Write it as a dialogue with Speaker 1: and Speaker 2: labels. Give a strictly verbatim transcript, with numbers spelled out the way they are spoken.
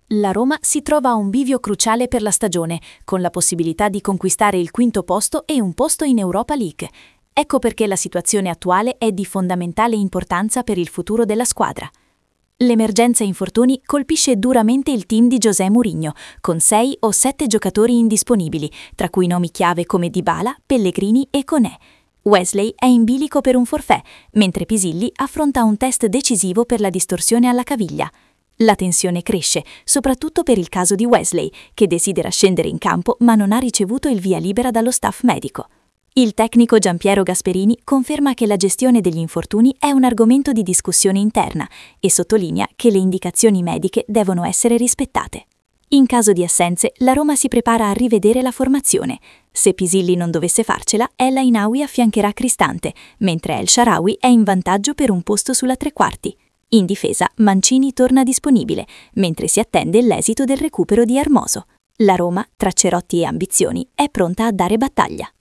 Speaker 1: La Roma si trova a un bivio cruciale per la stagione, con la possibilità di conquistare il quinto posto e un posto in Europa League. Ecco perché la situazione attuale è di fondamentale importanza per il futuro della squadra. L'emergenza infortuni colpisce duramente il team di José Mourinho, con sei o sette giocatori indisponibili, tra cui nomi chiave come Dybala, Pellegrini e Koné. Wesley è in bilico per un forfait, mentre Pisilli affronta un test decisivo per la distorsione alla caviglia. La tensione cresce, soprattutto per il caso di Wesley, che desidera scendere in campo ma non ha ricevuto il via libera dallo staff medico. Il tecnico Giampiero Gasperini conferma che la gestione degli infortuni è un argomento di discussione interna e sottolinea che le indicazioni mediche devono essere rispettate. In caso di assenze, la Roma si prepara a rivedere la formazione. Se Pisilli non dovesse farcela, El Ainaoui affiancherà Cristante, mentre El Shaarawy è in vantaggio per un posto sulla tre quarti. In difesa, Mancini torna disponibile, mentre si attende l'esito del recupero di Hermoso. La Roma, tra cerotti e ambizioni, è pronta a dare battaglia.